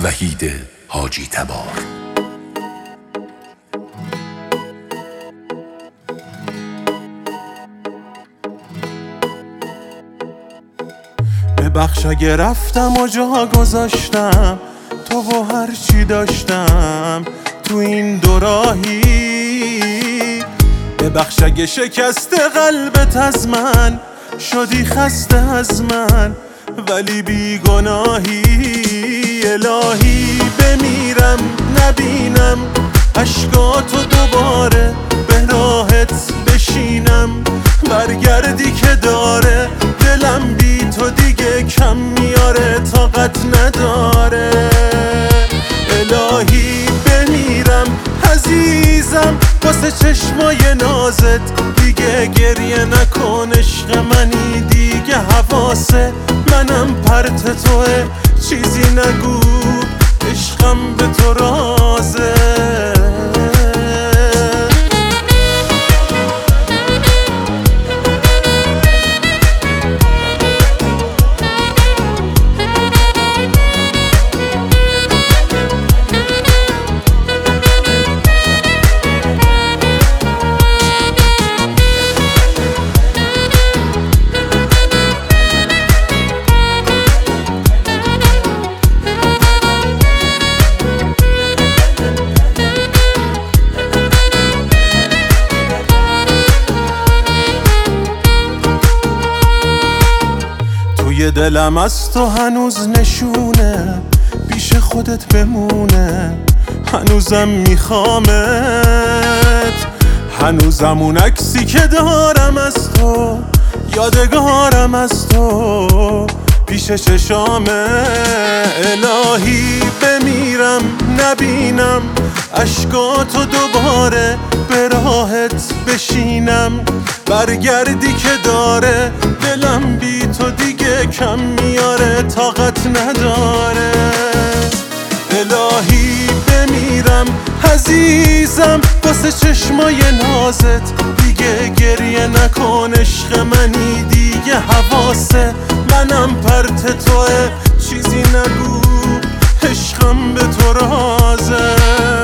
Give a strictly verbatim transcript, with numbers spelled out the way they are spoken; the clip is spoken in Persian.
وحید حاجی تبار. ببخش اگه رفتم و جا گذاشتم تو و هر چی داشتم تو این دو راهی. ببخش اگه شکست قلبت از من شدی خسته از من ولی بی گناهی. الهی بمیرم نبینم اشکاتو دوباره به راحت بشینم، برگردی که داره دلم بی تو دیگه کم میاره طاقت نداره. الهی بمیرم عزیزم واسه چشمای نازت دیگه گریه نکن، عشق منی دیگه حواسه منم پرت توه، چیزی نگو عشقم به تو رازه. توی دلم از تو هنوز نشونه پیش خودت بمونه، هنوزم میخوامت، هنوزم اون عکسی که دارم از تو یادگارم از تو پیش چشامه. الهی بمیرم نبینم اشکاتو دوباره به راحت بشینم، برگردی که داره دلم بی تو دیگه کم میاره طاقت نداره. الهی بمیرم عزیزم واسه چشمای نازت دیگه گریه نکن، عشق منی دیگه حواسه منم پرت توه، چیزی نگو عشقم به تو رازه.